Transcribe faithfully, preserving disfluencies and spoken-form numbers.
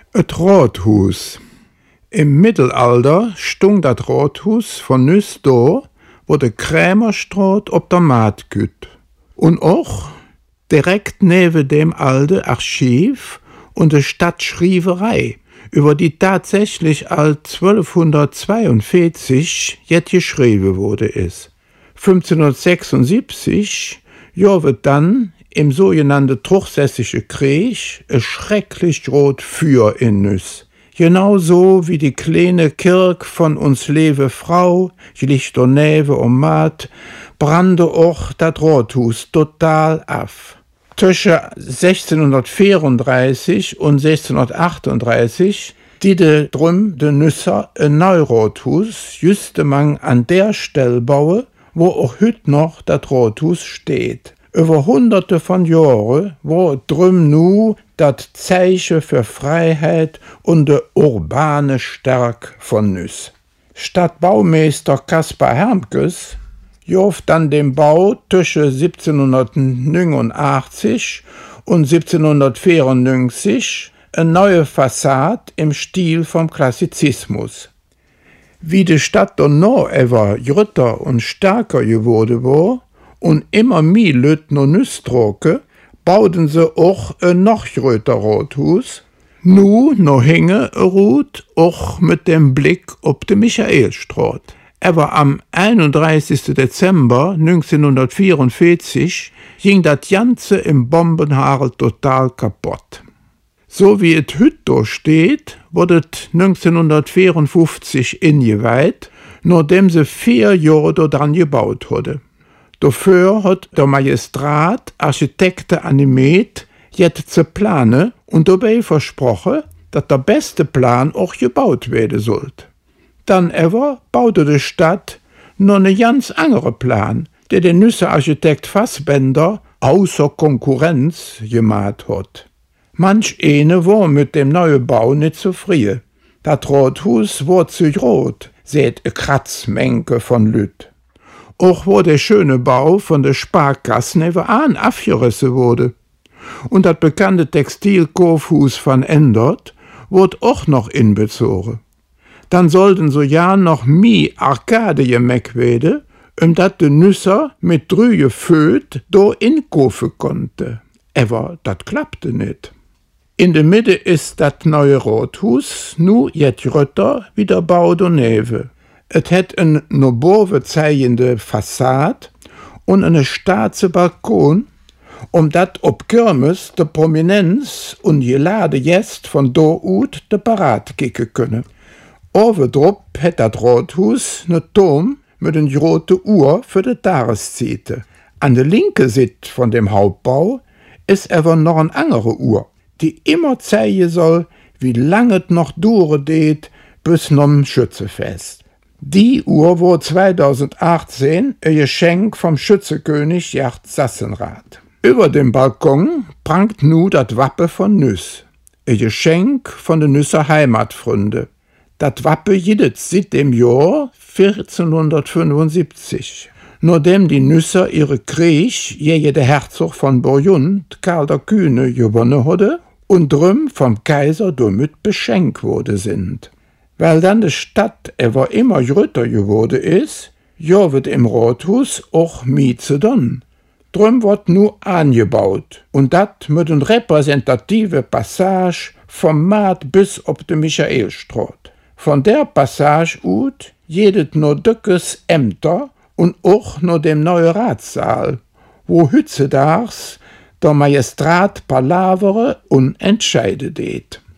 Et Rothus. Im Mittelalter stung dat Rothus von nüs do, wo de Krämerstraat op der Maat güt. Und och direkt neben dem alte Archiv und de Stadtschrieverei, über die tatsächlich all zwölfhundertzweiundvierzig jet geschrieben wurde is. fünfzehnhundertsechsundsiebzig jo wird dann im sogenannten Truchsässische Krieg e schrecklich rot Feuer in nüs. Genauso wie die kleine Kirk von uns lewe Frau, schlicht o Näve o Maat, brannte auch dat Rothus total af. Zwischen sechzehnhundertvierunddreißig und sechzehnhundertachtunddreißig diede drum de Nüsser ein Neurothus justemang an der Stelle baue, wo auch hüt noch dat Rothus steht. Über hunderte von Jahren war drum nu dat Zeichen für Freiheit und de urbane Stärk von Nüs. Stadtbaumeister Kaspar Hermkes jof dann den Bau zwischen siebzehnhundertneunundachtzig und siebzehnhundertvierundneunzig eine neue Fassade im Stil vom Klassizismus. Wie die Stadt danach ever grötter und stärker geworden war und immer mehr Leute noch Nüs trocken, bauten sie auch ein noch gröter Rothus, nu noch hinge ruht auch mit dem Blick op de Michaelstraat. Aber am einunddreißigsten Dezember neunzehnhundertvierundvierzig ging das Ganze im Bombenhagel total kaputt. So wie es heute steht, wurde es neunzehnhundertvierundfünfzig ingeweiht, nachdem sie vier Jahre daran gebaut wurde. Dafür hat der Magistrat Architekten animiert, jetzt zu planen und dabei versprochen, dass der beste Plan auch gebaut werden sollte. Dann aber baute die Stadt noch einen ganz anderen Plan, der der Nüsser Architekt Fassbender außer Konkurrenz gemacht hat. Manch eine war mit dem neuen Bau nicht zufrieden. Das Rothus war zu rot, seht e Kratzmenke von Lüt. Auch wo der schöne Bau von der Sparkasse nebenan abgerissen wurde. Und das bekannte Textilkaufhaus von Endert wurde auch noch inbezogen. Dann sollten so ja noch mehr Arkade gemäck werden, um dat de Nüsser mit drüge Föt do inkaufen konnte. Aber dat klappte nicht. In der Mitte ist dat neue Rothus nu jet grötter wie der Bau daneben. Et het een no boven zeigende Fassade und eine starze Balkon, um dat op Kirmes de Prominenz und gelade Gäst von do ut de Parat kicken können. Overdrop het dat Rothus ne Turm mit een grote Uhr für de Tageszeiten. An der linke Seite von dem Hauptbau ist aber noch eine andere Uhr, die immer zeigen soll, wie lange es noch dauern geht bis zum Schützefest. Die Uhr war zweitausendachtzehn ein Geschenk vom Schützekönig Gerd Sassenrath. Über dem Balkon prangt nu das Wappe von Nüs, ein Geschenk von den Nüsser Heimatfreunde. Das Wappe jidet seit dem Jahr vierzehnhundertfünfundsiebzig. Nachdem die Nüsser ihre Krieg gegen den Herzog von Burgund, Karl der Kühne, gewonnen hatte und drum vom Kaiser damit beschenkt worden sind. Weil dann die Stadt ever immer größer geworden ist, ja wird im Rothus auch Mieze dann. Drum wird nu angebaut und dat mit einer repräsentative Passage vom Maat bis op de Michaelstraat. Von der Passage ut jedet nur dickes Ämter und auch nur dem neuen Ratssaal, wo hützedags der Magistrat palavere und entscheide det.